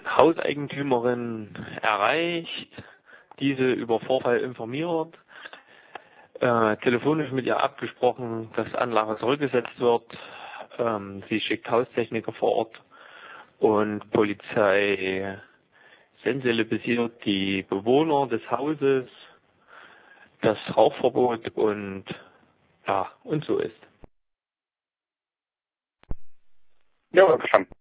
Hauseigentümerin erreicht, diese über Vorfall informiert, telefonisch mit ihr abgesprochen, dass Anlage zurückgesetzt wird. Sie schickt Haustechniker vor Ort und Polizei sensibilisiert die Bewohner des Hauses, das Rauchverbot und ja, und so ist. Ja, verstanden.